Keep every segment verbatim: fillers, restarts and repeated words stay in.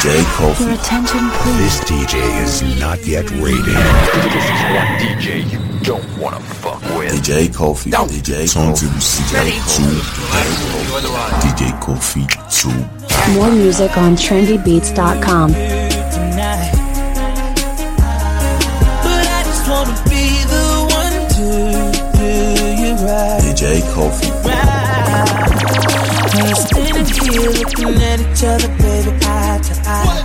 J Kofi. Your attention, please. This D J is not yet rated. This is one D J you don't wanna fuck with. D J Kofi. Don't. D J Kofi. D J Kofi two. More music on trendy beats dot com. But I just wanna be the one to do you right. D J Kofi. We're standing here looking at each other, baby, eye to eye.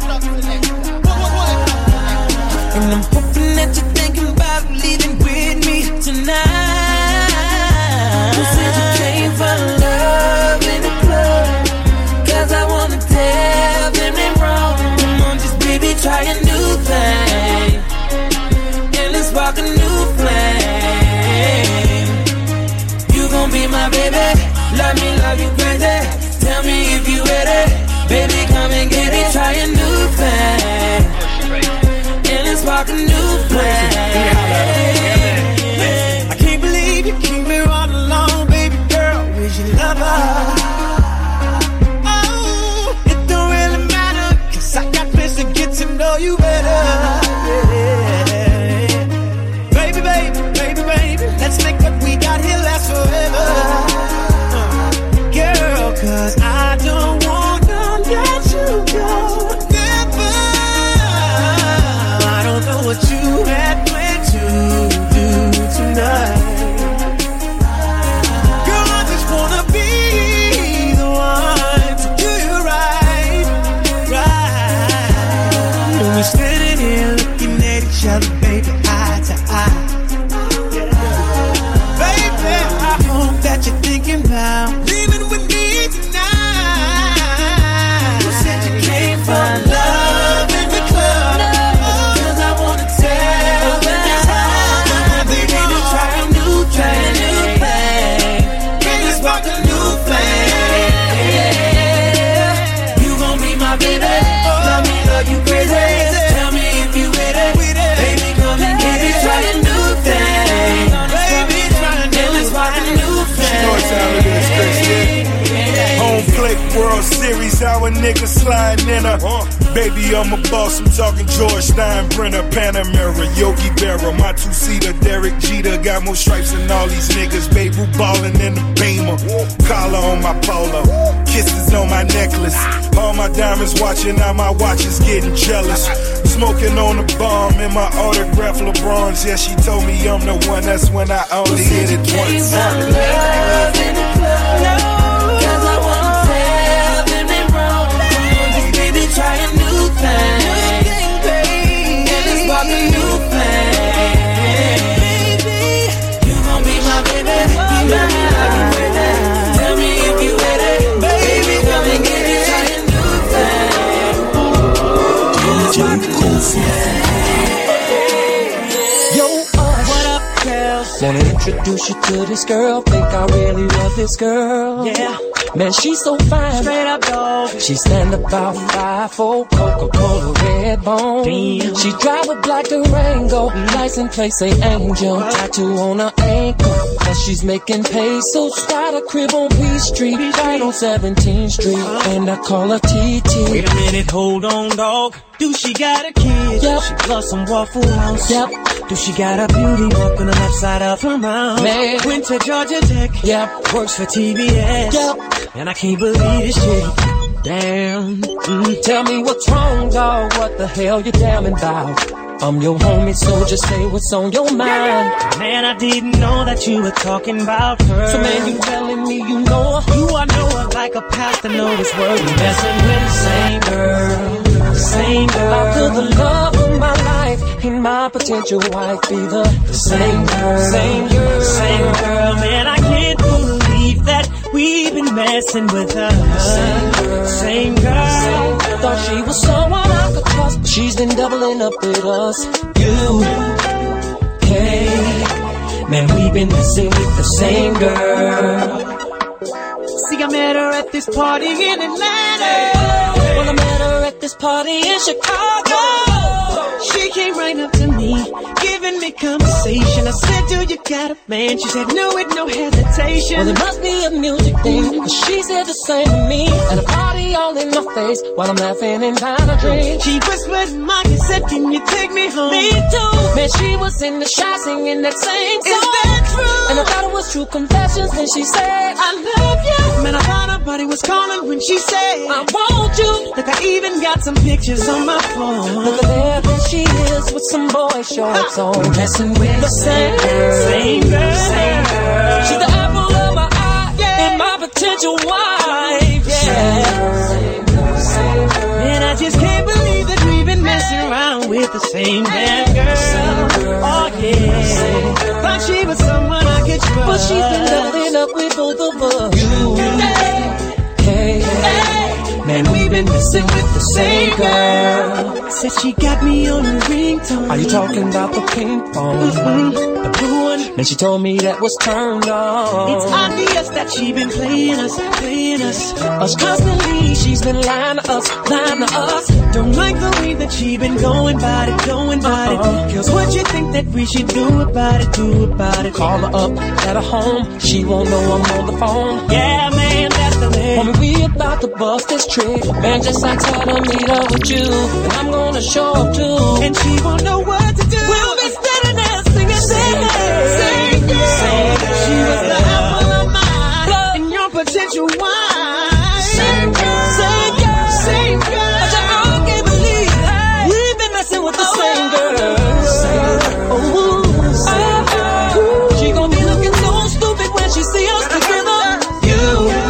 And I'm hoping that you're thinking about leaving with me tonight. You said you came for love in the club, 'cause I wanna tell them they're wrong. Come on, just baby, try a new thing, and let's spark a new flame. You gon' be my baby, love me, love you crazy. Tell me if you ready, baby, come and get it. Try a new thing, and let's spark a new flame. I can't believe you keep me all alone, baby girl. Where's your lover? Oh, it don't really matter, 'cause I got plans to get to know you better. Yeah. Baby, baby, baby, baby, let's make what we got here last forever. Girl, 'cause I don't wanna let you go. Never. I don't know what you had planned to do tonight. Girl, I just wanna be the one to do you right, right. And we're standing here looking at each other, baby, eye to eye. Baby, I hope that you're thinking about leaving with me tonight. You said you came for love in the club, 'cause I wanna tell them baby, to try a new thing, new thing, and let's spark a new flame. You gon' be my baby, love me, love you crazy. Tell me if you ready, baby, come and get it. Try a new thing, baby, try and let's spark a new flame. Home plate World Series, how a nigga sliding in a uh, baby, I'm a boss, I'm talking George Steinbrenner, Panamera, Yogi Berra, my two-seater, Derek Jeter, got more stripes than all these niggas, baby, ballin' in the Beamer, collar on my polo, kisses on my necklace, all my diamonds watching, now my watch is getting jealous, smoking on the bomb in my autograph LeBron's, yeah, she told me I'm the one, that's when I only hit it once. Try a new thing, and let's spark a new flame. Baby, you gon' be my baby, be my baby. Tell me if you ready, baby, come and get it. Try a new thing. D J Kofi. Yo, uh, what up, girls? Wanna introduce you to this girl, think I really love this girl. Yeah. Man, she's so fine. Straight up, dog. She stand about five four, Coca-Cola red bone. Damn. She drive a black Durango, license plate say Angel. Tattoo on her ankle, cause she's making pesos. Got a crib on Peachtree, right on seventeenth street, and I call her T T. Wait a minute, hold on, dog. Do she got a kid? Yep. She loves some Waffle House. Yep. Do she got a beauty mark on the left side of her mouth? Man. Went to Georgia Tech. Yep. Works for T V S. Yep. And I can't believe this shit. Damn. Mm, tell me what's wrong, dog. What the hell you damning about? I'm your homie, so just say what's on your mind. Man, I didn't know that you were talking about her. So man, you telling me you know her? You I know her like a path to know this world. You messing with the same girl, the same girl. How could the love of my life and my potential wife be the, the same girl, same girl, same girl? Man, I can't believe that we've been messing with her. Same girl, same girl. Same girl. Thought she was someone I could trust, but she's been doubling up with us. You, hey, man, we've been messing with the same girl. See, I met her at this party in Atlanta. Well, I met her at this party in Chicago. She came right up to me, giving me conversation. I said, do you got a man? She said, no, with no hesitation. Well, it must be a music thing, cause she said the same to me. At a party all in my face, while I'm laughing and trying to drink. She whispered in my ear, said, can you take me home? Me too. Man, she was in the shot singing that same song. Is that true? And I thought it was true confessions when she said, I love you. Man, I thought her body was calling when she said, I want you. Look, I even got some pictures on my phone. Look at there, there she is with some boy shorts on, messing with the same girl. Same girl. Same girl. She's the apple of my eye, yeah, and my potential wife. Yeah. Same girl, same girl. Man, I just can't believe that we've been messing around with the same damn girl. Same girl. Oh yeah. Thought she was someone I could trust, but she's been doubling up with both of us. You, hey, hey, hey. Man, we've been messing with the same girl. Said she got me on her ringtone. Are you talking about the pink phone? Mm-hmm. The blue one. Man, she told me that was turned on. It's obvious that she been playing us, playing us. Us constantly, she's been lying to us, lying to us. Don't like the way that she been going about it, going about uh-uh. it. Girls, what you think that we should do about it, do about it? Call her up at her home, she won't know I'm on the phone. Yeah, man, that's the man. Homie, we about to bust this trick. Man, just like her to meet up with you, and I'm gonna show up too. And she won't know what to do. We'll be standing there singing, singing, same girl. Same girl. She was the apple of my eye, and your potential wife. Same girl, same girl, same girl. I just can't believe hey, we've been messing with the oh, same girl. Same girl. Oh, oh, oh. She gon' be looking so stupid when she see us together. You,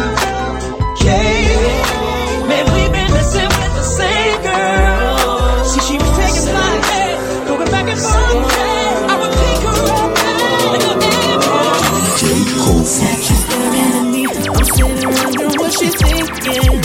yeah. Man, we've been messing with the same girl. See, she was taking flight, hey, going back and forth. I would pick her up, hey, like a D J Kofi. She's staring at me, I'm sitting wondering what she's thinking.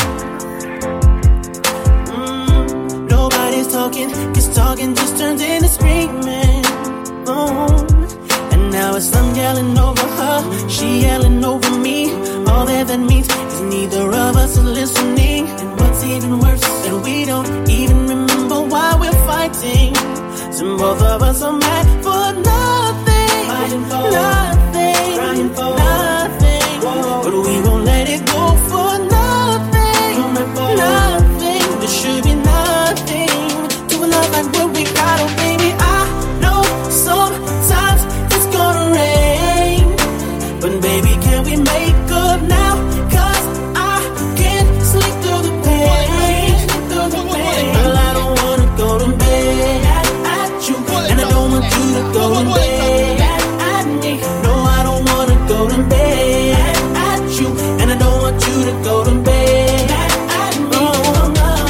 Mm, nobody's talking, cause talking just turns into screaming. Oh, and now it's I'm yelling over her, she yelling over me. All that that means is neither of us are listening. And what's even worse, that we don't even remember why we're fighting. So both of us are mad for nothing, fighting for nothing, crying for nothing. Whoa. But we won't let it go for nothing, for nothing. There should be nothing to a love like what we got. Oh baby, I know sometimes it's gonna rain, but baby, can we make up now? Cause I can't sleep through the pain, through the pain. Girl, I don't wanna go to bed at you, and I don't want you to go to bed at me. No, I don't wanna go to bed at you, and I don't want you to go to bed at me. Oh,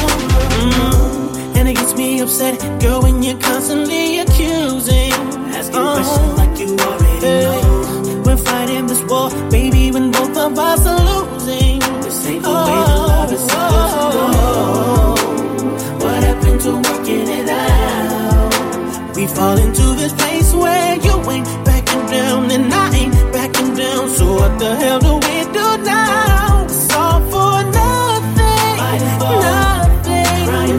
no. Mm. And it gets me upset, girl, when you're constantly accusing, asking oh. questions like you already hey. know. We're fighting this war, baby, when both of us are losing. This ain't the oh, way the love is supposed to go. What happened to working it out? We fall into this place where you ain't backing down and I ain't backing down. So what the hell do we do now? It's all for nothing, for nothing, nothing.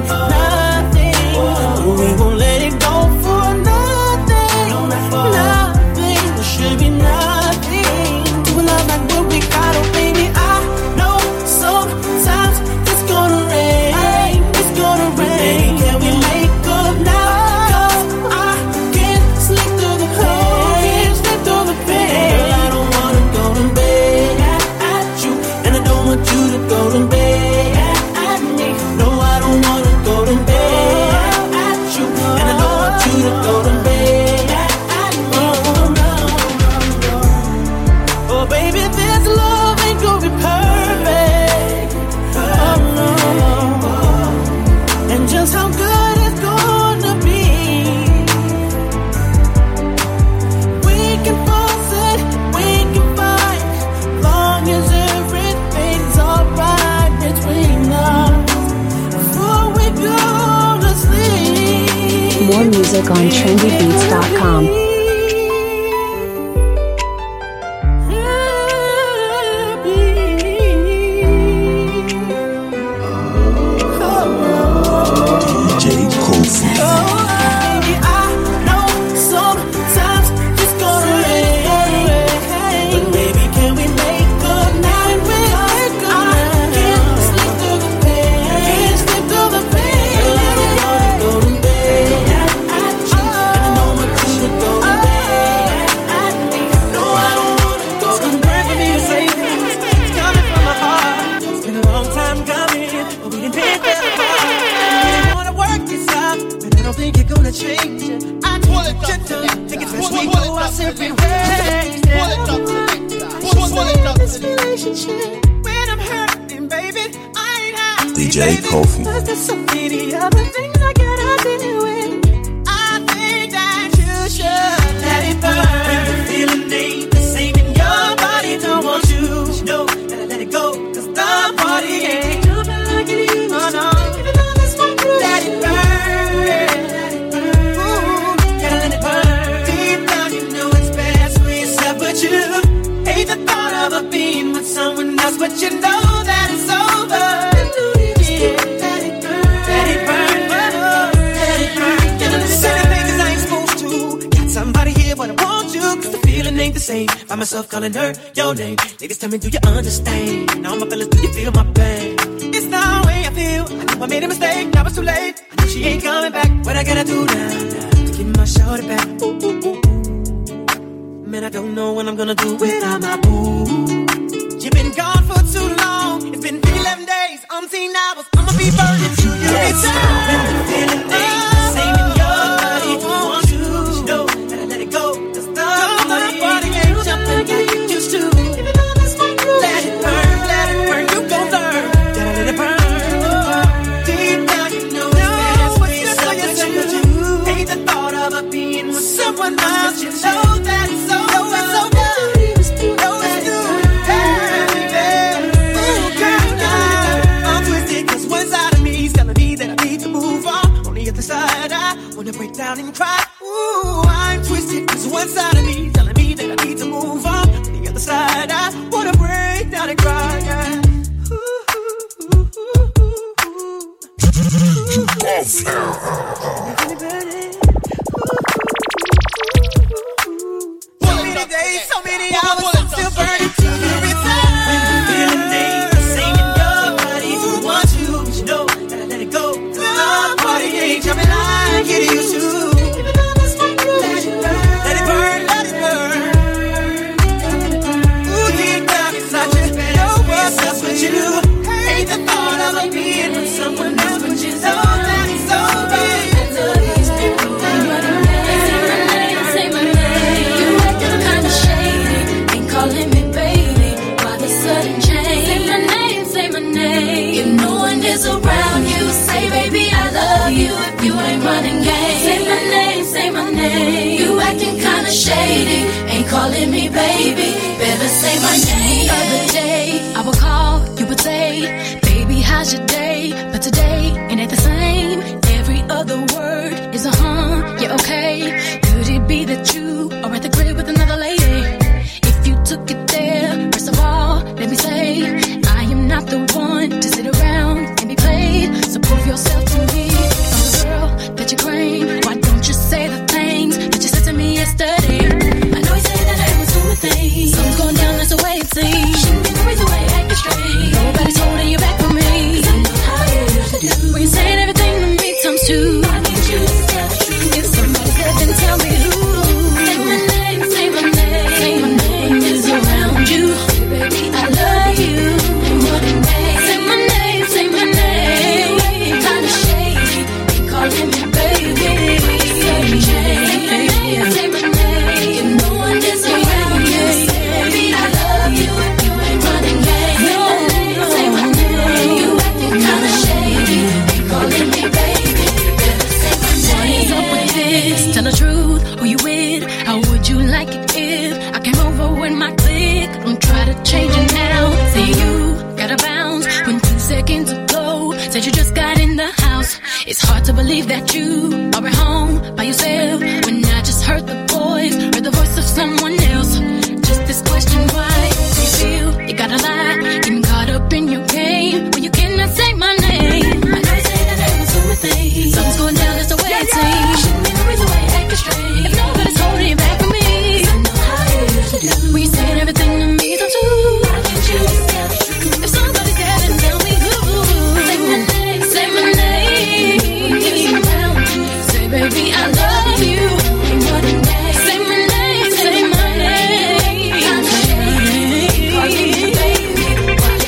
Whoa. We won't let it go for nothing, no, for nothing. There should be nothing to a love like what we got. Oh baby, I know sometimes it's gonna rain, it's gonna rain. Can we make up now? Cause I can't sleep through the pain, sleep through the pain. Girl, I don't wanna go to bed at you, and I don't want you to go to bed at me. No, I don't wanna go to bed at you, and I don't want you to go to bed at me. Oh, no, no, no. Oh, baby, this love ain't gonna be perfect. Oh, no. And just how good it's gonna be, we can force it, we can fight, long as everything's alright between us before we go to sleep. More music on trendy beats dot com. D J Kofi. Oh, lost every way. Pull it up, pull, pull it up. This relationship, when I'm hurting, baby, I ain't happy. D J Kofi. Cause there's so many other things I gotta deal with. I think that you should let it burn. The feeling ain't the same in your body. Don't want you to know that I let it go. Cause the party ain't jumping like it used to. Oh no, let it burn. Let it burn. Ooh, gotta let it burn. Deep down you know it's best for yourself, but you hate the thought of a being with someone else, but you know that it's over. Ain't the same. Find myself calling her your name. Ladies, tell me, do you understand? Now my fellas, do you feel my pain? It's the way I feel. I know I made a mistake. Now it's too late. I know she ain't coming back. What I gotta do now, now to get my shoulder back? Ooh, ooh, ooh. Man, I don't know what I'm gonna do without my boo. You've been gone for too long. It's been eleven days, umpteen hours. I'ma be burning to you. It's when the feeling ain't the same in your body. Want you to know that I let it go. Body ain't jumping like you used to. Let it burn, let it burn, you gon' learn. Gotta let it burn. Deep down you know it's for yourself, but you hate the thought of a being with someone else. You know that it's over, it's over. Know it's due, baby. Ooh, girl, now I'm twisted 'cause one side of me is telling me that I need to move on. On the other side, I wanna break down and cry. Ooh, I'm twisted 'cause one side of me telling me that I need to move on. On the other side, I wanna break down and cry. Yeah. Ooh, ooh, ooh, ooh, ooh. So many days, so many hours, I'm still burning to the return. When the feeling ain't the same in your body, who wants you? You know that I let it go. The party ain't jumping like it used to. You hate the thought of a being with someone else, but you know that it's over. Say my name. You acting kinda shady, ain't calling me baby. Why the sudden change? Say my name, say my name. If no one is around you, say baby I love you. If you ain't running game, say my name, say my name. You acting kinda shady, ain't calling me baby. Better say my name. The other day I would call. You would say, baby, how's your day? But today, it ain't the same. Every other word is a huh, yeah, okay. Could it be that you are at the crib with another lady? If you took it there, first of all, let me say, I am not the one to sit around and be played. So prove yourself to me. I'm the girl that you claim. Why don't you say the things that you said to me yesterday? I know you said that I was doing things. Something's going down, that's the way it seems. Nobody's holding you back from me. I know how you used to do. When you're saying everything to me times two. I need you to tell the truth. If somebody's there, then tell me who. Say my name, say my name. Say my name is around you. Baby, I love you. And what a name. Say my name, say my name. Kinda shady, ain't calling me baby. Say my name, say my name. If no one is around you, baby, I love you. If you ain't running game. Say my name. You acting kinda shady, ain't calling me baby. Better say my name. What's up with this? Tell the truth, who you with? How would you like it if I came over with my clique? Don't try to change it now. Say you gotta bounce when two seconds ago said you just got in the house. It's hard to believe that you are at home by yourself when I just heard the voice, heard the voice of someone else. Just this question, why do you feel you gotta lie? Getting caught up in your game when you cannot say my name. I know you say that I was doing things. Something's going down, that's the way it seems. Shouldn't be the reason why you acting strange. If nobody's holding you back from me, I know how you used to do. When you saying everything to me, don't you? I need you to tell the truth. If somebody's there, then tell me who. Say my name, say my name. It's around you. Say baby, I love you. And what a name. Say my name, say my name. Kinda shady, calling me baby. Why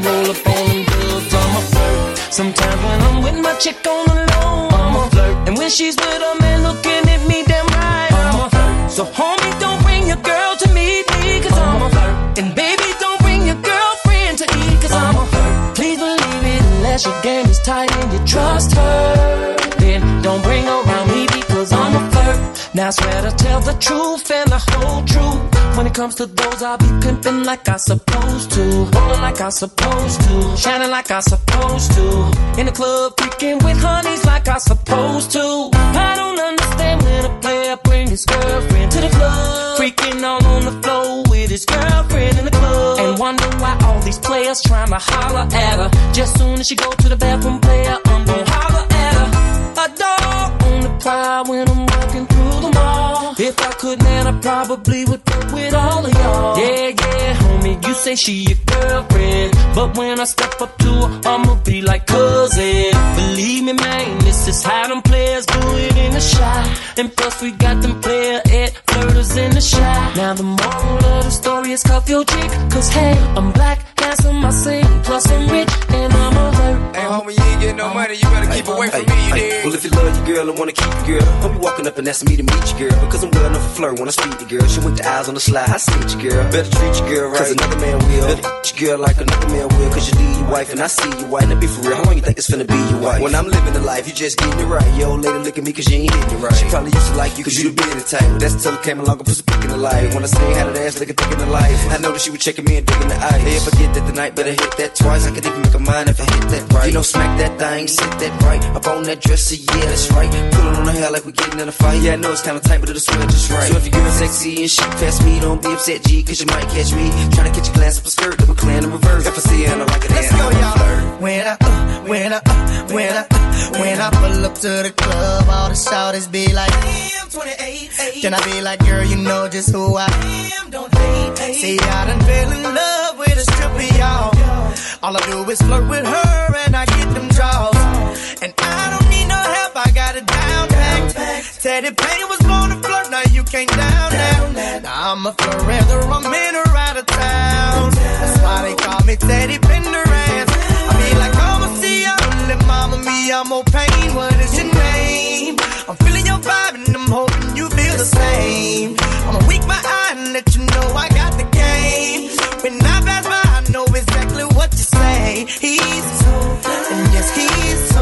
roll up on them dubs, I'm a flirt. Sometimes when I'm with my chick on the low, I'm a flirt. And when she's with a man looking at me damn right, I'm a flirt. So homie, don't bring your girl to meet me, cause I'm a flirt. And baby, don't bring your girlfriend to eat, cause I'm a flirt. Please believe it, unless your game is tight and you trust her, then don't bring her around me because I'm a flirt. Now I swear to tell the truth and the whole truth. When it comes to those, I'll be pimping like I supposed to, rolling like I supposed to, shining like I supposed to, in the club freaking with honeys like I supposed to. I don't understand when a player bring his girlfriend to the club, freaking all on the floor with his girlfriend in the club, and wonder why all these players trying to holler at her. Just soon as she go to the bathroom, player, I'm gon' holler at her. A dog on the prowl when I'm walking through the mall. If I could, man, I probably would fuck with all of y'all. Yeah, yeah, homie, you say she your girlfriend, but when I step up to her, I'ma be like cousin. Believe me, man, this is how them players do it in the shot. And plus we got them player at flirters in the shot. Now the moral of the story is cuff your chick, cause hey, I'm black, handsome, I sing, plus I'm rich, and I'm a flirt. Hey, homie, you ain't getting no money, you better keep away from me, you dig? Well, if you love your girl and wanna keep your girl, I'll be walking up and asking me to meet your girl, because I'm well enough to flirt when I speak to girl. She went the eyes on the slide, I see your girl. Better treat your girl right, cause another man will. Better treat your girl like another man will, cause you leave your wife and I see your wife. Now be for real, how long you think it's finna be your wife? When I'm living the life, you just getting it right. Your old lady look at me cause you ain't hitting it right. She probably used to like you cause you the big type. That's till it came along and put some pick in the life. When I say had that ass looking thick in the life, I know that she was checking me and digging the eye. Hey, if I get that tonight, better hit that twice. I could even make a mind if I hit that right. You know, smack that thing, sit that right up on that dresser, yeah, that's right. Pull it on the hair like we getting in a fight. Yeah, I know it's kinda tight, but it'll swing just right. So if your girl sexy and she past me, don't be upset, G, cause you might catch me trying to catch a glance up a skirt, double clan in reverse. If I see her and I like it, let's go, y'all. When I, uh, when I, uh, when I, uh, when I pull up to the club, all the shouters be like, damn, twenty-eight. Then I be like, girl, you know just who I am, don't hate. See, I done fell in love with a stripper, y'all. All I do is flirt with her and I get them draws. And I don't need no help, I got it down packed. Teddy Payne was born to flirt, now you can't down that. Now I'm a flirt whether I'm in or out of town. That's why they call me Teddy Pendergrass. I be like, oh, see ya, let mama me, I'm more pain. What is your name? I'm feeling your vibe and I'm hoping you feel the same. I'ma wink my eye and let you know I got the game. When I pass by, I know exactly what you say. He's so good, and yes, he's so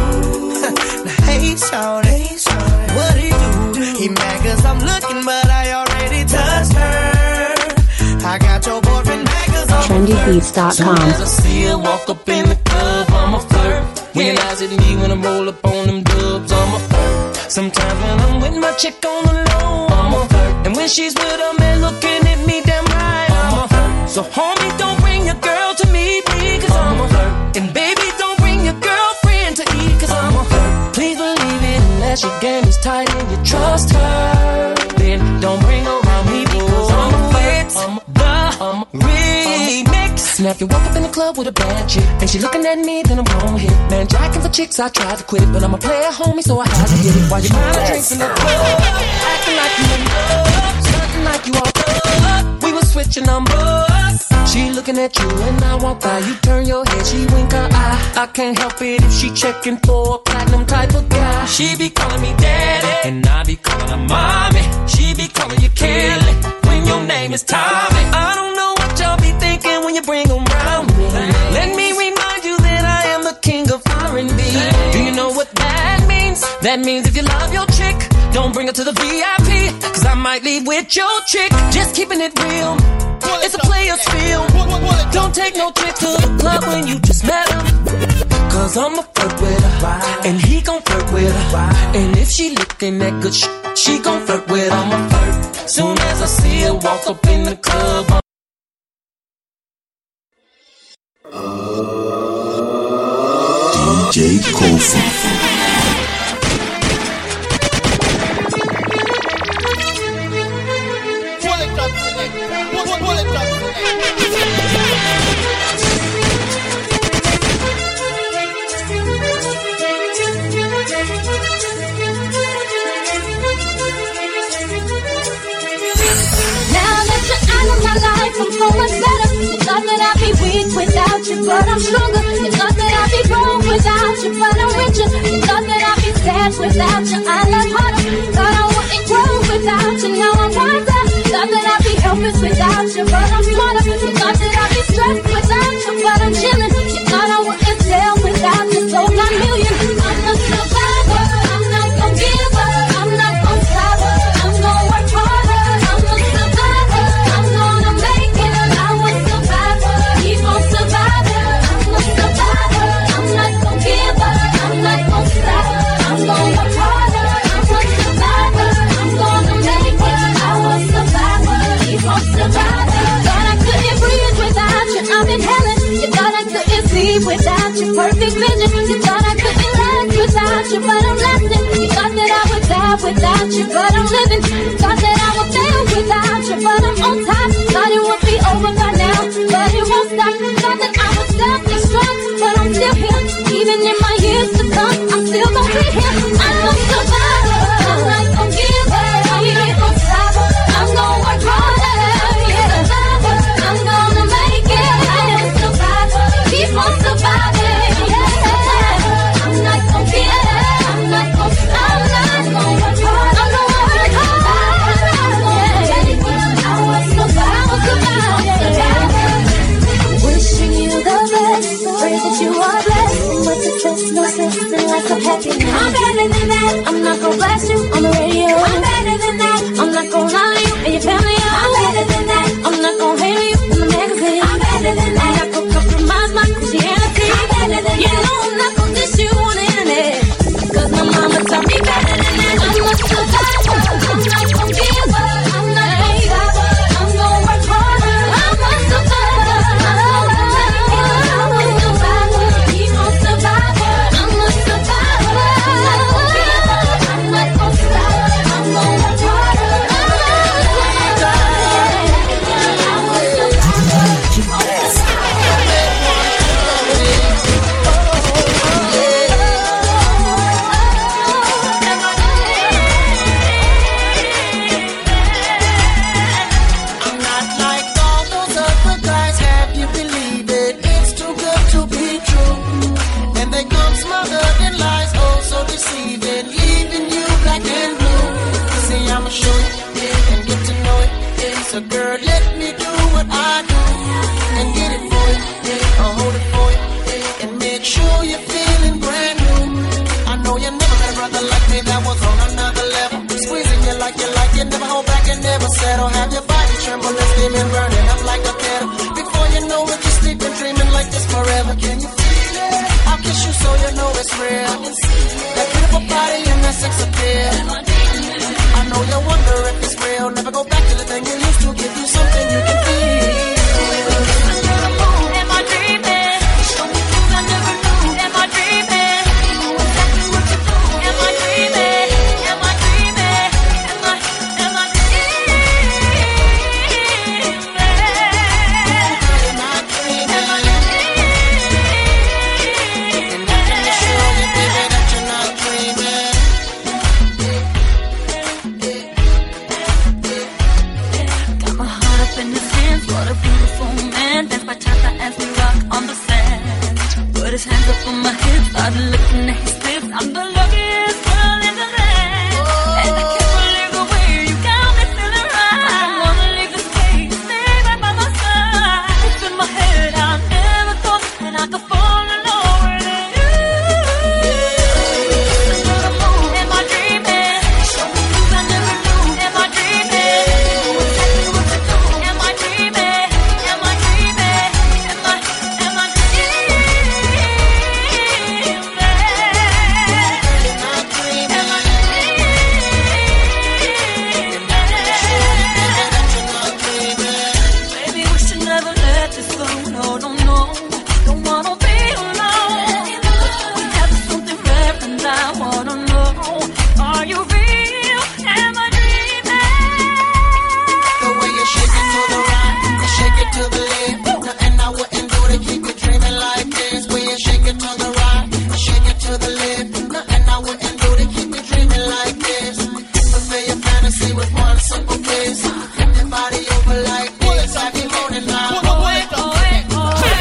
good. Now, hey, shawty, what he do? He mad cause I'm looking, but I already touched her. I got your boyfriend mad cause I'm trendy beats dot com. Soon as I see her walk up in the club, I'm a flirt. When your eyes at me when I roll up on them dubs, I'm a flirt. Sometimes when I'm with my chick on the low, I'm a flirt. And when she's with a man looking at me damn right, I'm a flirt. So homie, don't bring your girl to meet me, cause I'm a flirt. And baby, don't bring your girlfriend to eat, cause I'm a flirt. Please believe it, unless your game is tight and you trust her, then don't bring her around me because I'm a flirt. I'm the remix. Now if you walk up in the club with a bad chick and she looking at me, then I'm gon' hit. Man, jacking for chicks, I tried to quit it, but I'm a player, homie, so I had to get it. While you buying a drink in the club, acting like you in love, stunting like you all up. We was switching numbers. She looking at you and I walk by, you turn your head, she wink her eye. I can't help it if she checking for a platinum type of guy. She be calling me daddy and I be calling her mommy. She be calling you Kelly when your name is Tommy. I don't know what y'all be thinking when you bring them round me. Let me remind you that I am the king of R and B. Do you know what that means? That means if you love your chick, don't bring her to the V I P, cause I might leave with your chick. Just keeping it real, it's a player's field. Don't take no chick to the club when you just met her, cause I'ma flirt with her and he gon' flirt with her. And if she looking that good sh- she gon' flirt with her. I'ma flirt soon as I see her walk up in the club. D J Kofi. Now that you're out of my life, I'm so much better. Thought that I'd be weak without you. you, but I'm stronger. You thought that I'd be broke without you, but I'm richer. You thought that I'd be sad without you, I love harder. Thought I wouldn't grow without you, now I'm wiser. Thought that I'd be helpless without you, but I'm smarter. You thought that I'd be stressed without you, but I'm chilling. You thought I wouldn't sell without you, so my million. I'm a survivor, I'm not gonna give up, I'm not gonna stop, I'm gonna work harder. I'm a survivor, I'm gonna make it. I'm a survivor, keep on surviving. I'm a survivor, I'm not gonna give up, I'm not gonna stop, I'm gonna work harder. I'm a survivor, I'm gonna make it. I'm a survivor, keep on surviving. Thought I couldn't breathe without you, I'm inhaling. You thought I couldn't see without your perfect vision. You thought I couldn't last without you, but I'm lasting. You thought that I would die without you, but I'm living. You thought that I would fail without you, but I'm on top. Thought it would be over by now, but it won't stop. Thought that I would self-destruct, but I'm still here. Even in my years to come, I'm still gonna be here. I'm a survivor, I'm not gonna give up, I'm not gonna stop. I'm gonna work harder, yeah. I'm gonna make it. I'm a survivor, keep on surviving, yeah. I'm not gonna give up, I'm not gonna stop. I'm not gonna work hard, I'm gonna work hard, yeah. I will survive, I will survive, yeah. Wishing you the best, pray that you are blessed. With success, no stress, and life of happiness. I'm better than that, I'm not gonna blast you on the radio. I'm better than that, I'm not gonna lie to you and your family. I'm better than that, I'm not gonna hate you in the magazine. I'm better than that, I'm not gonna compromise my Christianity. I'm better than you that, know I'm not gonna diss you on the internet, cause my mama taught me better than that. I'm a survivor, I'm not gonna give up, I'm not gonna stop, I'm gonna work harder. I'm a survivor, I'm a survivor, keep on survivor. I'm a survivor, I'm not gonna stop, I'm gonna work harder. I'm not like all those other guys, have you believe it? It's too good to be true. And they come smothered in lies, oh so deceiving, leaving you black and blue. See, I'ma show you and get to know it. So girl, let me do what I do and get it for you, I'll hold it for you and make sure you're feeling brand new. I know you never met a brother like me that was on another level, squeezing you like you like it, never hold back and never settle. Have your body tremble and steaming, burning up like a kettle. Before you know it, you're sleeping, dreaming like this forever. Can you feel it? I'll kiss you so you know it's real. That beautiful body and that sex appeal. I know you wonder if it's real. Never go back to the thing you used to. Give you something you can feel. Am I dreaming? Show me things I never knew. Am I dreaming? You know exactly what you do. Am I dreaming? Am I dreaming? Am I, am I dreaming? Am I dreaming? Am I dreaming? And I can assure you, baby, that you're not dreaming. Got my heart up in his hands, what a beautiful man. Dance bachata as we rock on the sand. Put his hands up on my hips, started looking at his lips. I'm the luckiest girl in the land. And I can't believe the way you got me feeling right. I don't wanna leave this place, stay right by my side. It's in my head, I never thought that I could fall in love with you. Am I dreaming? Show me things I never knew. Am I dreaming? You know exactly what you do. Am I dreaming? Am I dreaming? Am I, am I Body over like this, happy morning now.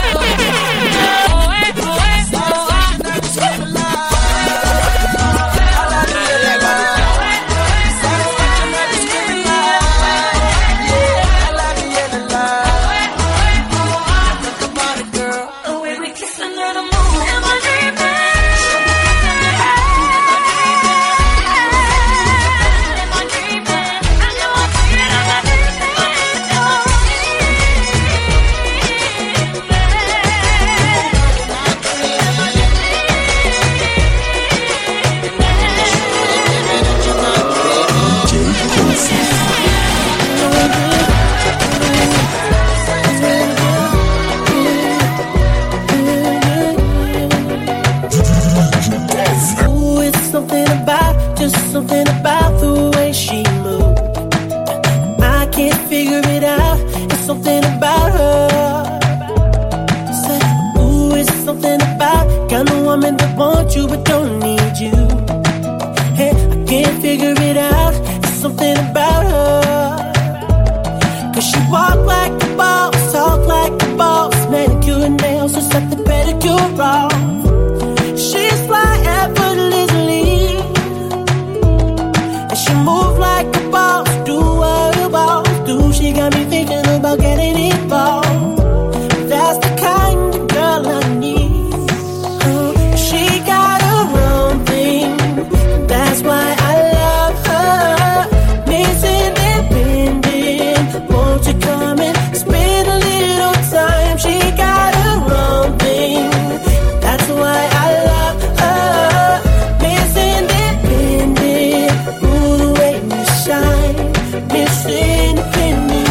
want you but don't need you. Hey, I can't figure it out. There's something about her. Cause she walk like a boss, talk like a boss, manicure and nails, just set the pedicure off. She's fly effortlessly, and she move like a boss, do what a boss do. She got me thinking about getting involved. That's the kind of girl I need. uh, She got her own thing, that's why I love her. Miss Independent, won't you come and spend a little time? She got her own thing, that's why I love her. Miss Independent, ooh, the way you shine. Miss Independent,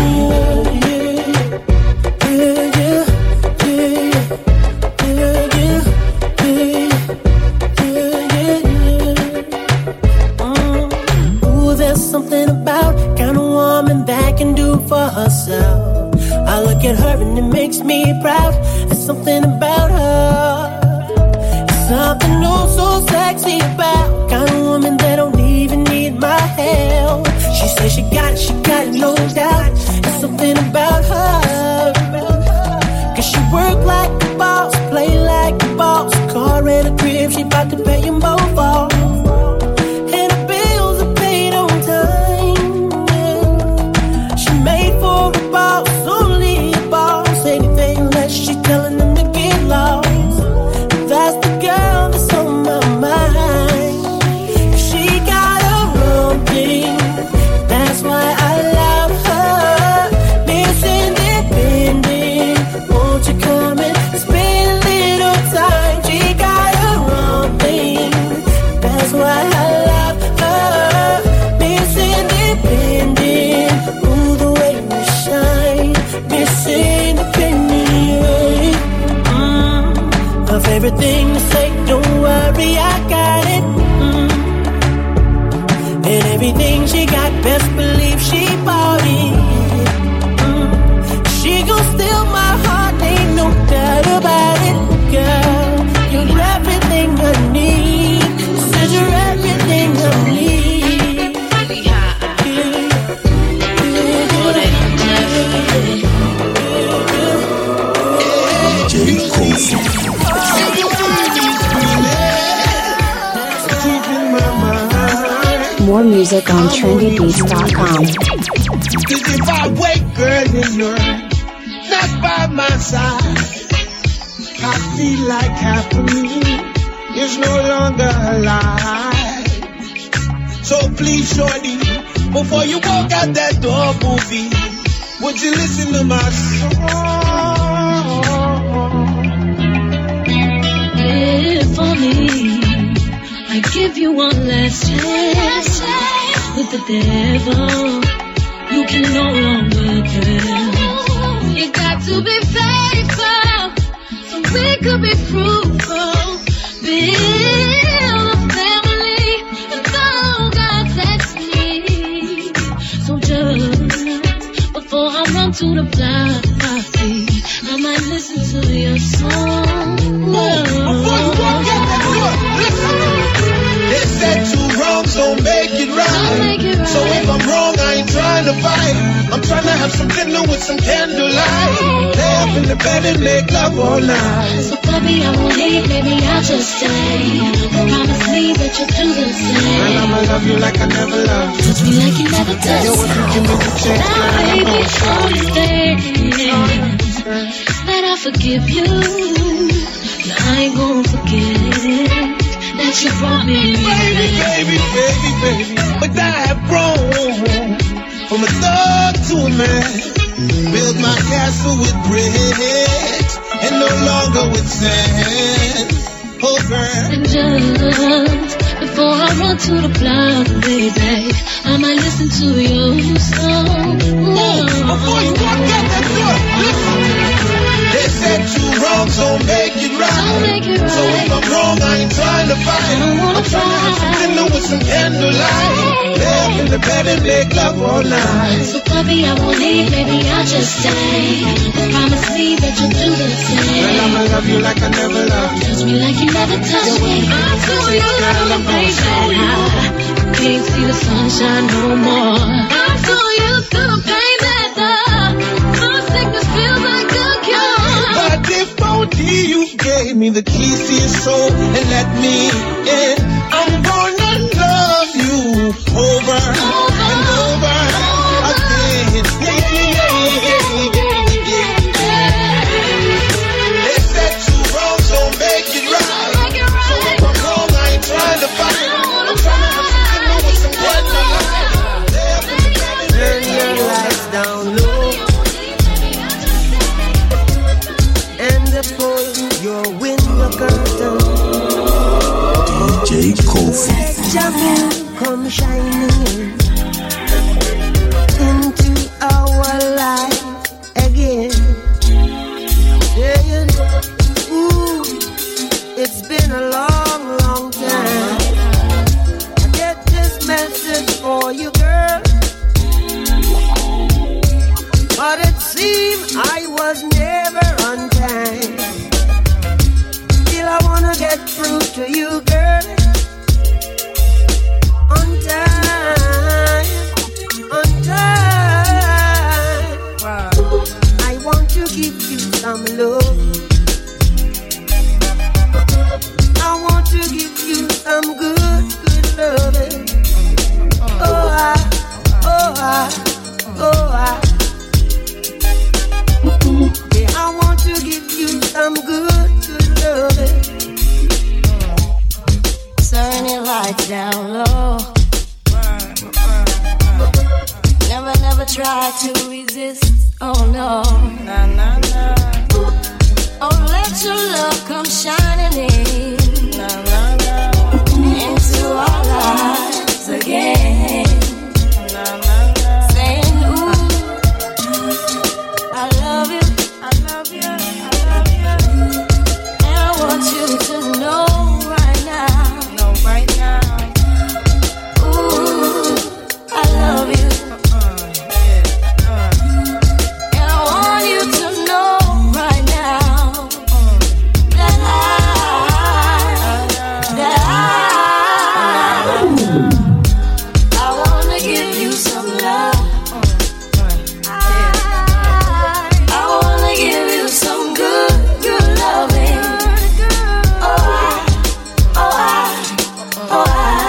yeah, yeah, yeah, yeah, yeah, yeah. Mm. Ooh, there's something about kind of woman that can do for herself. I look at her and it makes me proud. There's something about her, something oh so sexy about kind of woman that don't even need my help. She says she got it, she got it, no doubt. There's something about her, cause she work like a boss, play like a boss. Car and a crib, she bout to pay them both off. And her bills are paid on time, yeah. She made for a boss, only a boss. Anything less, she telling them to get lost. That's the girl that's on my mind. She got her own thing, that's why I love her. Miss Independent, won't you come and spend a little time? She got her own thing, that's why I love her. Miss Independent, ooh, the way you shine. Miss Independent, mm. Her favorite thing to say, don't worry, I got it. Mm. And everything she got, best believe she bought it. Mm. She gon' steal my heart, ain't no doubt about it. Girl, you're everything I need. Said you're everything I need. D J Kofi. More music on trendy beats dot com. Cause if I wake, girl, and you're not by my side, I feel like half of me is no longer alive. So please, shorty, before you walk out that door, movie, would you listen to my song? If only I give you one last chance with the devil, you can no longer tell. You got to be faithful so we could be fruitful. Build a family and follow God's destiny. So just before I run to the block, I might listen to your song. Before you walk out that door, listen. They said two wrongs don't make it right. Make it right. So if I'm wrong, I ain't trying to fight. I'm trying to have some dinner with some candlelight. Lay up in the bed and make love all night. So baby, I won't leave, baby, I'll just stay. Promise me that you'll do the same. And I'ma love you like I never loved you. Touch me like you never touched Yo, if you give me the chance, now, baby, understand that I forgive you. Yeah, I ain't gonna forget that you brought me in. Baby, baby, baby, baby. But I have grown from a thug to a man. Build my castle with bricks and no longer with sand. Oh, girl. And just before I run to the block, baby, I might listen to your song. Oh, before you walk out that door, listen. They said two wrongs don't make it right. Don't make it right. So if I'm wrong, I ain't trying to fight. I don't wanna I'm trying to have some fight. dinner with some candlelight. Lay up in the bed and make love all night. So baby, I won't leave, baby, I'll just stay. But promise me that you'll do the same. And I'ma love you like I never loved you. Touch me like you never touched me. I'm so used to it, baby. I can't see the sunshine no more. I'm so used to the pain that the sickness feels like a cure. But if only you gave me the keys to your soul and let me in, I'm gonna love you over, over and over, over again. Yeah, yeah, yeah, yeah, yeah, yeah. They said two wrongs don't make it right. So if I'm wrong, I ain't trying to fight. I'm trying to have some good with some blood in my life. Turn your lights down low and pull your window curtain. D J Kofi. Just come shining into our life again. Saying, ooh, it's been a long, long time. I get this message for you, girl. But it seemed I was never on time. Still I wanna get through to you, girl. On time, on time. Wow. I want to give you some love. I want to give you some good, good loving. Oh, I, oh, I, oh, I. Yeah, I want to give you some good, good loving. Turn your lights down low. Never, never try to resist. Oh no. Nah, nah, nah. Oh, let your love come shining in. Nah, nah, nah. Into our lives again. Nah, nah, nah. Saying, ooh, I love you. I love you. I love you. And I want you to know right now. Know right now. Ooh, I love you. Uh-uh, yeah, uh. And I want you to know right now uh, that I, that I, I wanna give you some love. I wanna give you some good, good loving. Oh, I, oh, I, oh,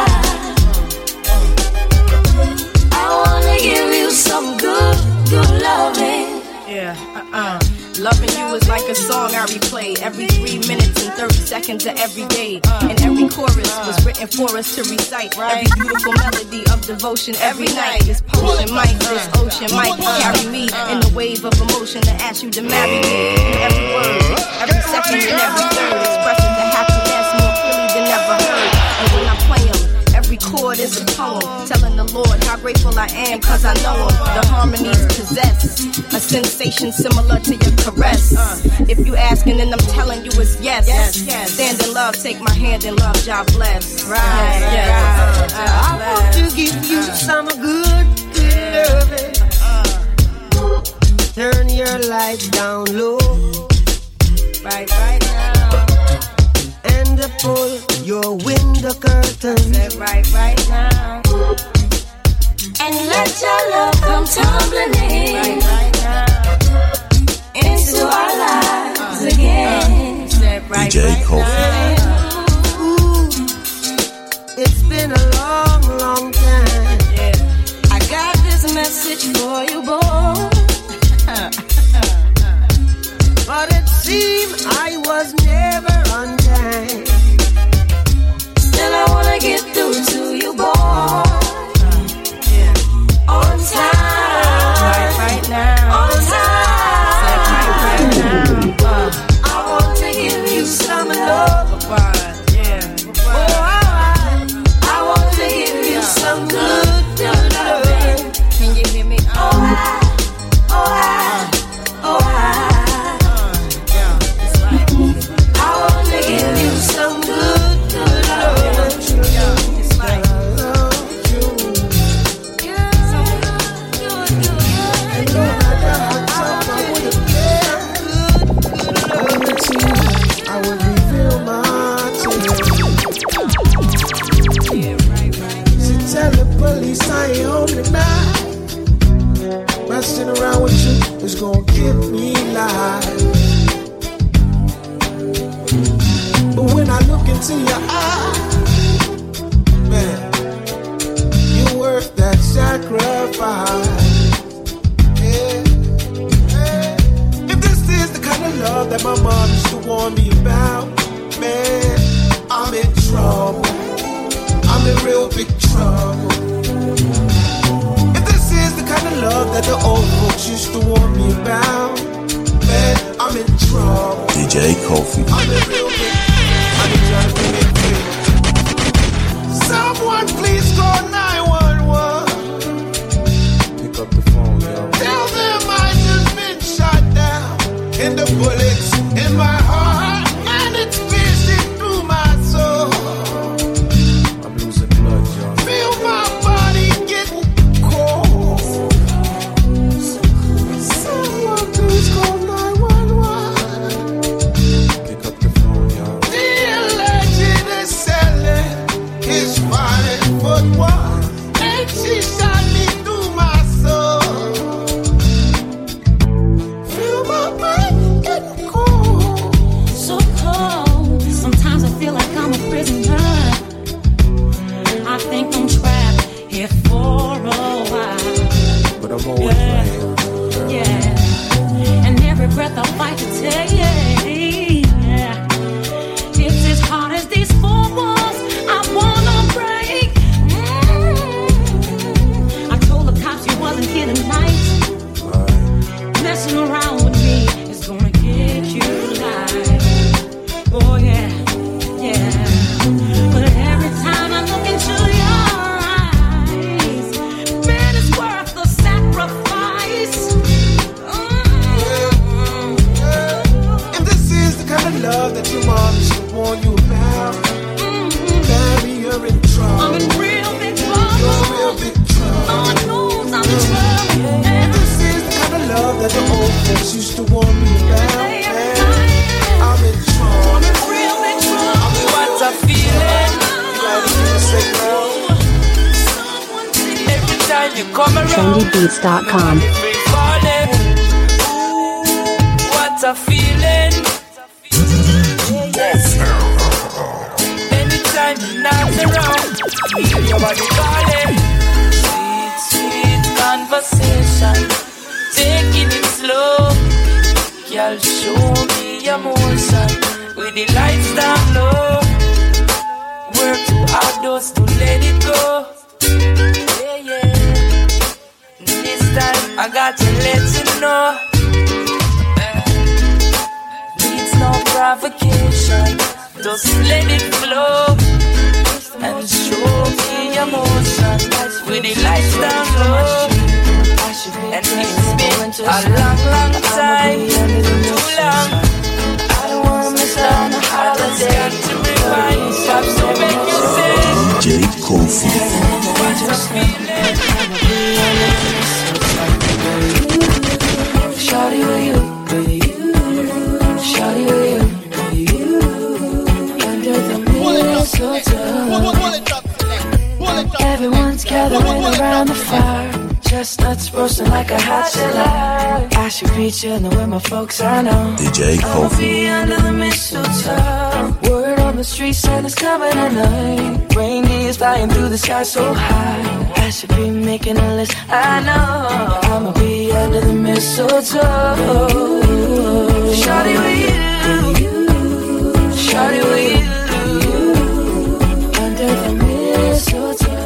I. I wanna give you some good, good loving. Yeah, uh-uh. Loving you is like a song I replay every three minutes and thirty seconds of every day. And every chorus was written for us to recite. Every beautiful melody of devotion every night. This potion might, this ocean might carry me in the wave of emotion to ask you to marry me. In every word, every second and every third expresses the happiness more clearly than ever heard. And when I play them, every chord is a poem telling the Lord how grateful I am cause I know him. The harmonies possess a sensation similar to your caress. If you asking then I'm telling you it's yes. Stand in love, take my hand in love, God bless. Right, yes, yes. I want to give you some good, good loving. Turn your lights down low. Right, right now. And pull your window curtains. Right, right now. And let your love come tumbling in. Right, right now. Into our lives again. D J Kofi. Ooh, it's been a long, long time. Yeah. I got this message for you, boy. But it seemed I was never on time. Still I wanna get through to you, boy. Yeah. On time. Right, right now. On time. Right, right now. Uh, I want to give you some love. Bye-bye. Yeah. Oh, I, I want to give you some good, good loving. Can you hear me? Uh, Oh, I, oh, I, oh, I. I wanna give you some good, good loving. It's like that my mom used to warn me about. Man, I'm in trouble. I'm in real big trouble. If this is the kind of love that the old folks used to warn me about, man, I'm in trouble. D J Kofi. I'm in real big trouble. I need y'all to do me a favor. Someone please call nine one one. Pick up the phone, yo. Tell them I just been shot down, and the bullets in my heart, and it's piercing through my soul. I'm losing blood, yo. Feel my body getting cold. Someone please call nine one one. Pick up the phone, yo. The alleged assailant is five foot one, and she shot me through my soul. Feel my body getting cold. So cold. Sometimes I feel like I'm a prisoner. I think I'm trapped here for a while. But I'm always Yeah. right here, girl. Yeah. And every breath I fight to take. Yeah. It's as hard as these four walls I wanna break. Mm. I told the cops you wasn't here tonight. Messing around with me is gonna get you live. Oh yeah, yeah. But every time I look into your eyes, man, it's worth the sacrifice. If this is the kind of love that your mom used to warn you about, baby, you're in trouble. I'm in real big You're in real trouble. big trouble. Lord knows I'm in trouble. If this is the kind of love that the old folks used to warn me about, man, I'm in trouble. I'm in real big trouble. What a feeling. Every time you come around, trendy beats dot com. free falling. What a feeling. Anytime you're not around, feel your body calling. Sweet, sweet conversation, taking it slow. Girl, show me emotion with the lights down low. Work too hard those to let it go. Yeah, yeah. This time I got to let you know. Needs no provocation, just let it flow and show me emotion with the lights down low. And it's been a long, long time, too long. I don't wanna miss out on the holiday to rewind, stop so make you say, D J Kofi. what a feeling. Shawty with you, with you. Shawty with you, with you. Under the mistletoe. Everyone's gathering around the fire. Chestnuts roasting like a hot July. I should be chillin' with my folks, I know. D J I'll Kofi. be under the mistletoe. Word on the street, Santa's coming tonight. Reindeer's flying through the sky so high. I should be making a list, I know. I'ma be under the mistletoe. Shawty with you, shawty with you. Under the mistletoe.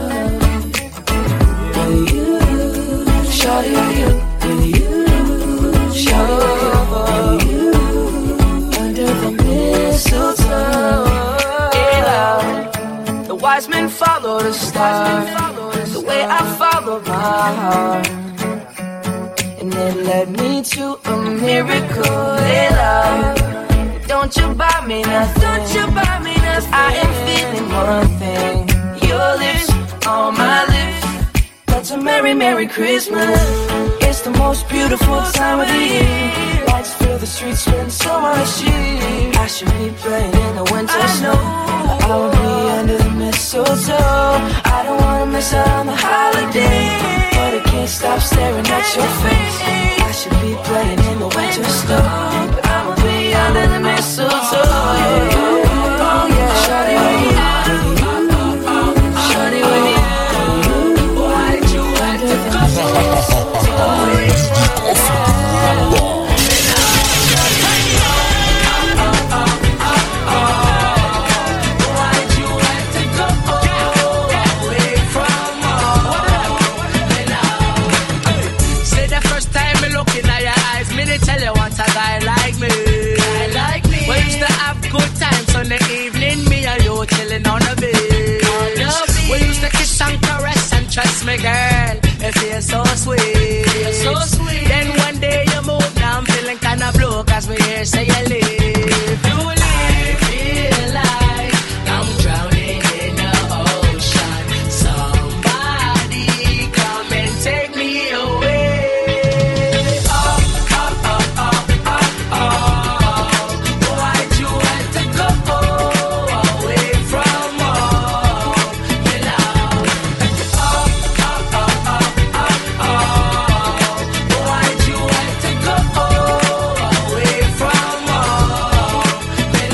With you, shawty with you, with you. Shawty with you, under the mistletoe. Yeah. The wise men follow the star, the way I follow my heart, and it led me to a miracle. Yeah. Don't you buy me nothing, don't you buy me nothing. I am feeling one thing, your lips on my lips. That's a merry, merry Christmas. It's the most beautiful time of the year. Lights fill the streets, spend so much cheer. I should be playing in the winter snow. I will be under the mistletoe. I don't wanna miss out on the holiday, but I can't stop staring at your face. I should be playing in the winter snow, but I will be under the mistletoe. Yeah. Shawty with you, shawty with you. dancing on the beach. We used to kiss and caress and trust me, girl. It feels so sweet. Feels so sweet. Then one day you move, now I'm feeling kinda blue, cause we hear say you leave. You leave. Feel like I'm drowning in the ocean. Somebody come and take me away. Oh, oh, oh, oh, oh, oh. Why'd you have to go away from home? You know. Oh, oh, oh, oh, oh, oh. Why'd you have to go away from home? You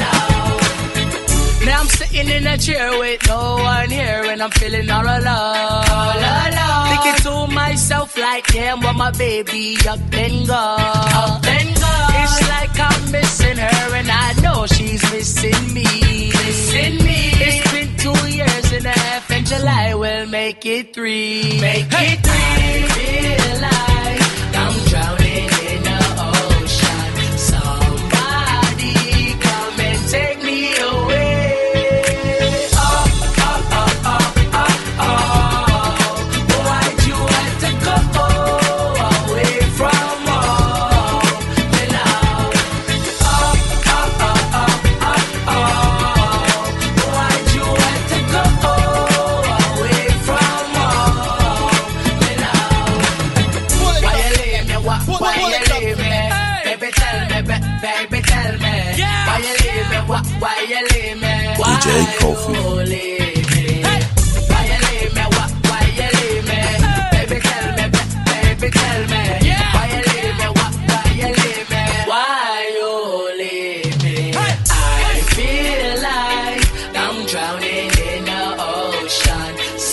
know. Now I'm sitting in a chair with no one here, and I'm feeling all alone. All alone. Thinking to myself like, damn, what my baby up and go. Up and go. It's like I'm missing her, and I know she's missing me. Missing me. It's been two years and a half, and July will make it three. Make it three. I feel like I'm drowning in the ocean. Somebody come and take me away. Oh, oh, oh, oh, oh, oh. Why'd you have to go away from home? You know. Oh, oh, oh, oh, oh, oh. Why'd you have to go away from home? You know. Why you leave me? Why, why you leave me? Baby, tell me, ba- baby, tell me. Why you leave me? Why, why you leave me? D J Kofi. You leave me? Why you leave me? Why, why you leave me? Baby, tell me, ba- baby, tell me. Why you leave me? Why, why you leave me? Why you leave me? I feel like I'm drowning in the ocean.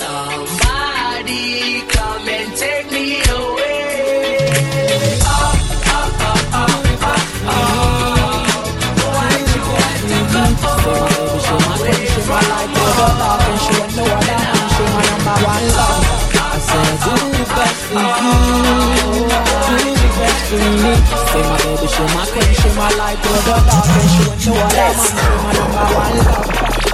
Somebody come and take me away. Oh, oh, oh, oh, oh, oh. Why'd you have to go away from home? And she won't know what I am. She my number one love. I said, do the best for you. Do the best for me. Say my baby, she my queen, she my light, brother, dog. And she won't know what I am. She my number one love.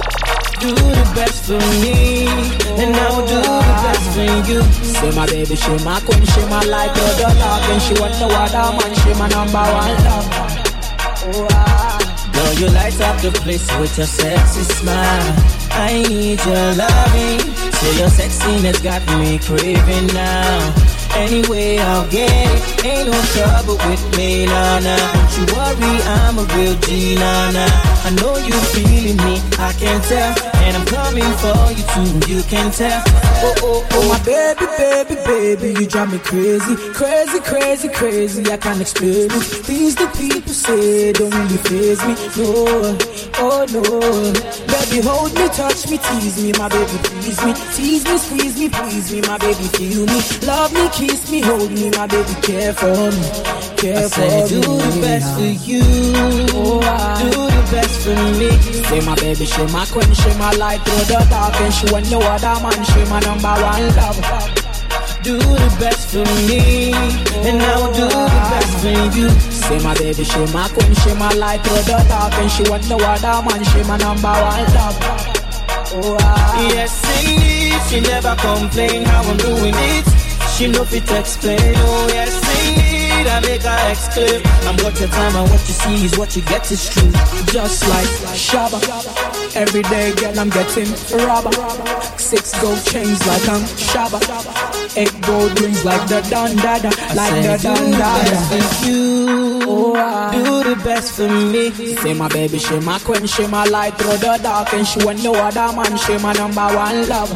Do the best for me, and I will do the best for you. Say my baby, she my queen, she my light, brother, dog. And she won't know what I am. She my number one love. Oh, ah. Girl, you light up the place with your sexy smile. I need your loving. So your sexiness got me craving now. Anyway, I'll get it. Ain't no trouble with me, nah, nah. Don't you worry, I'm a real G, nah, nah. I know you feeling me, I can tell. And I'm coming for you too, you can tell. Oh, oh, oh, my baby, baby, baby, you drive me crazy. Crazy, crazy, crazy, I can't explain it. Things that people say don't really faze me, no. Oh, no. Baby, hold me, touch me, tease me, my baby, please me. Tease me, squeeze me, please me, my baby, feel me. Love me, kiss me, hold me, my baby, care for me. Care I for say, me. Do the best for you. Oh, I do the best for me. Say my baby, she my queen, she my light through the dark. And she want no other man, she my number one love. Do the best for me, and I will do the best for you. Say my baby, she my queen, she my light through the dark. And she want no other man, she my number one love. Oh, I yes, indeed, she never complain how I'm doing it. She know fit explain, oh yes, indeed, I make her exclaim. I'm what your time and what you see is what you get is true. Just like Shabba, every day girl I'm getting rubber. Six gold chains like I'm Shabba. Eight gold rings like the Don Dada, like the Don Dada. You, oh, I do the best for me. Say my baby, she my queen, she my light through the dark. And she want no other man, she my number one love.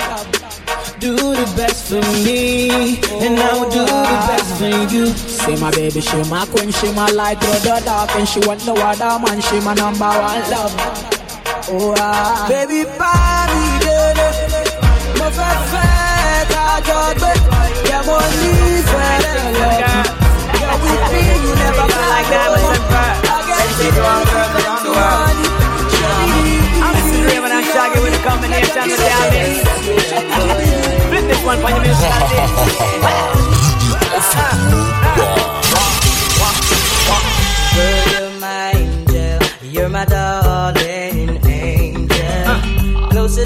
Do the best for me, and I will do the best for you. Say my baby, she my queen, she my light through the dark. And she want no other man, she my number one love. Oh, ah. Baby, party, mo fẹ́ fẹ́ kájọ gbé, yeah, mo nífẹ̀ẹ́ lọ. Yeah, with me, you never feel like that was a bird. I get you wrong, girl, around the world. I'm still here when I'm shaggy with the combination with the army. Flip this one for your music. Girl, you're my angel, you're my darling angel. Close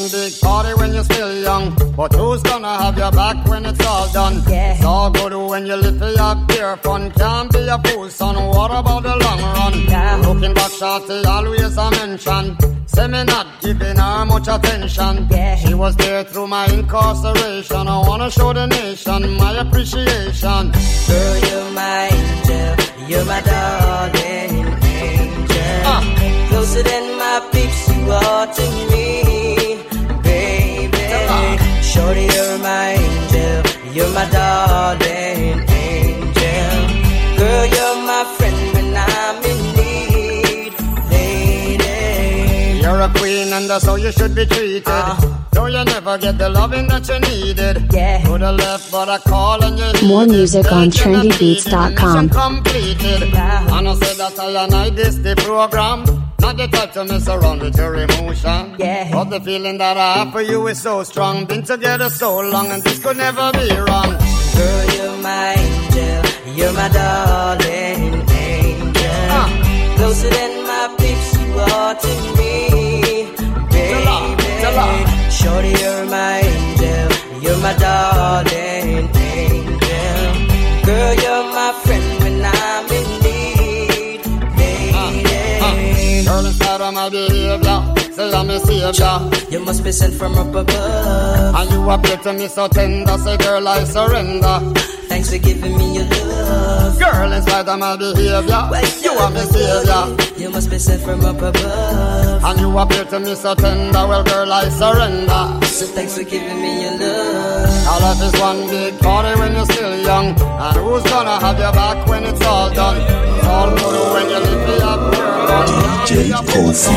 one big party when you're still young, but who's gonna have your back when it's all done? Yeah. It's all good when you live for your beer fun. Can't be a fool, son. What about the long run? Yeah. Looking back, shorty, always a mention. Say me not giving her much attention. Yeah. She was there through my incarceration. I wanna show the nation my appreciation. Girl, you're my angel. You're my darling angel. Uh. Closer than my peeps, you are to me, baby. Uh. Shorty, you're my angel. You're my darling angel. Girl, you're my friend when I'm in need, lady. You're a queen and that's how you should be treated. Uh. Though you never get the loving that you needed. Yeah. To the left, but I call and you more music on trendy beats dot com. Completed. Yeah. And I said that I and I this the program. Not the type to mess around with your emotion. Yeah. But the feeling that I have for you is so strong. Been together so long and this could never be wrong. Girl, you're my angel. You're my darling angel. Uh. Closer than my peeps, you are to me, baby. Shorty, you're my angel. You're my darling angel. Girl, you're my friend when I'm in need, baby. Uh, uh. Girl, inside of my behavior, say I'm a savior. You must be sent from up above. And you appear to me so tender. Say, girl, I surrender. Thanks for giving me your love. Girl, in spite of my behavior, you are my savior. You must be sent from up above. And you appear to me so tender. Well, girl, I surrender. So thanks for giving me your love. Our life is one big party when you're still young. And who's gonna have your back when it's all done? It's all good when you live it up. D J Kofi.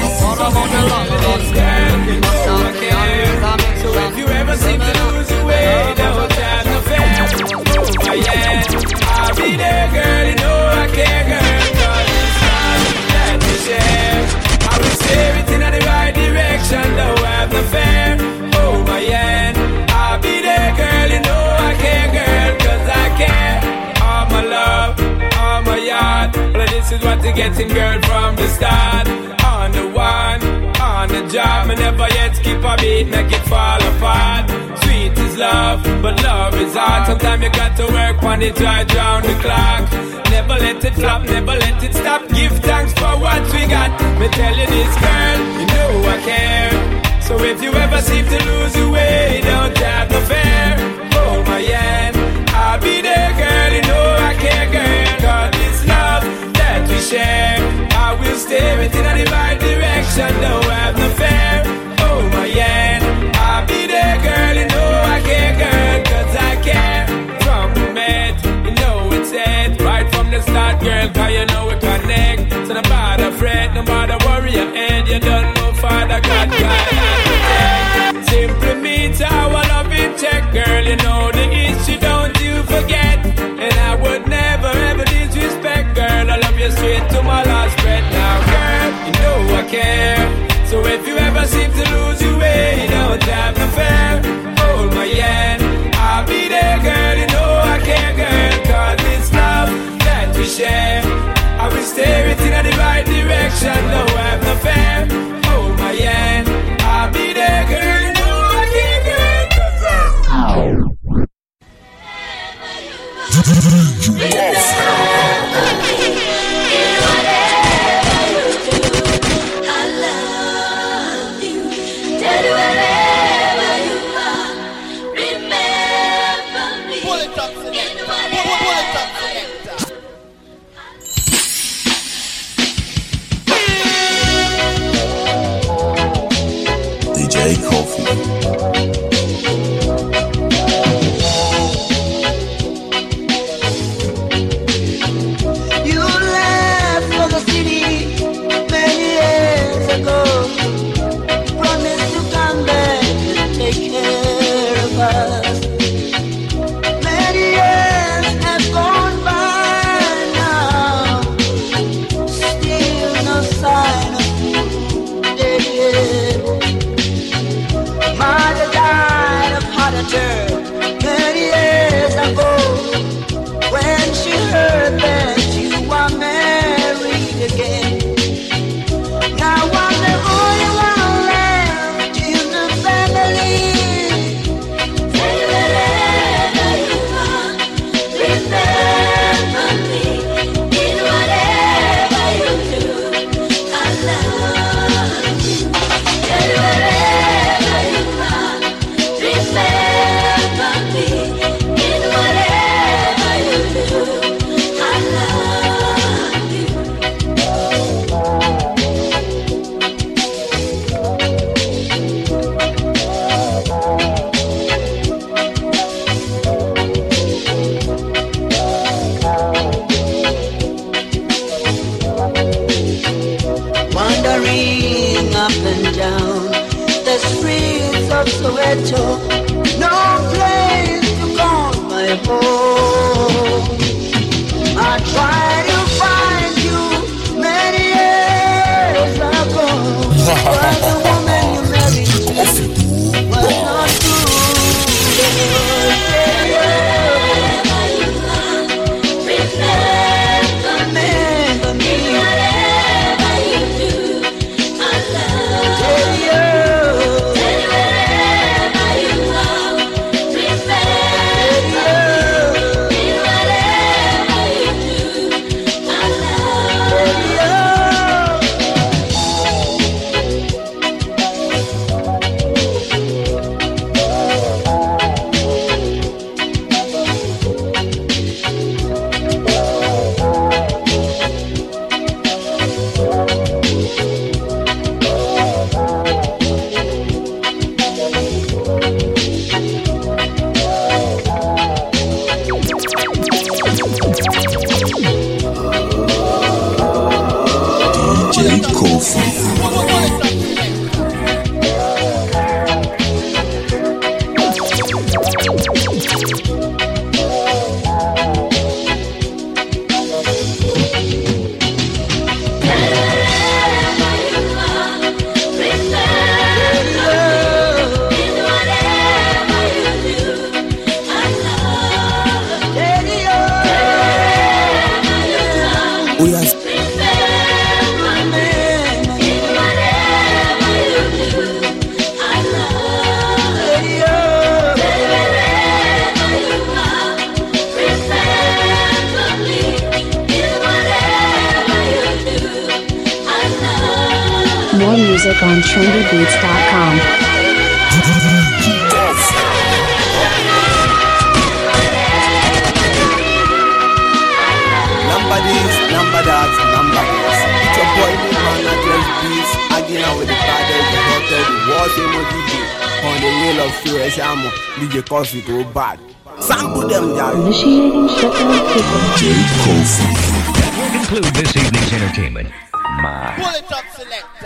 So if you ever seem to lose your way, don't have no fear. Oh yeah, I'll be there, girl. You know I care, girl. Cause it's time that you share. I will steer it in the right direction. Don't have no fear. Oh my yeah, I'll be there, girl. You know I care, girl. Cause I care. All my love, all my yard. Well, this is what you're getting, girl, from the start. On the one, on the job, me never yet skip a beat, make it fall apart. Sweet is love, but love is hard. Sometimes you got to work on it right round the clock. Never let it flop, never let it stop. Give thanks for what we got. Me tell you this, girl, you know I care. So if you ever seem to lose your way, don't have no fear. Oh my hand, I'll be there, girl, you know I care, girl. Cause it's love that we share. I will steer it in the right direction, don't have no fear. Oh my yeah, I'll be there, girl, you know I care, girl, cause I care. From the met, you know it's it. Right from the start, girl, cause you know we connect. So no bother fret, no bother worry your head. You don't know Father God, God and protect. Simply means our love in check, girl, you know the issue, don't you forget. And I would never ever disrespect, girl, I love you straight to my last breath. Now girl, you know I care. So if you ever seem to lose your way, don't have no fear. Hold my hand, I'll be there, girl, you know I care, girl. Cause it's love that we share. I will steer it in the right direction, don't have no fear. Hold my hand, I'll be there, girl, you know I care, girl. D J Kofi. of Soweto, no place to call my home. I tried to find you many years ago, but the woman you married was not true. Remember me, whatever you do, I love you. Wherever you go, remember me, whatever you do, I love you. D J Kofi. We are More music on trendy beats dot com. Number this, number that, number this. It's your boy, me man, at Let's Beats. Again, out with the baddest, the hottest, the worst emoji day. On the wheel of Suez Ammo, D J Kofi go bad. Sample them, y'all. Initiating shutdown frequency. D J Kofi. We'll conclude this evening's entertainment. My Pull it up, select.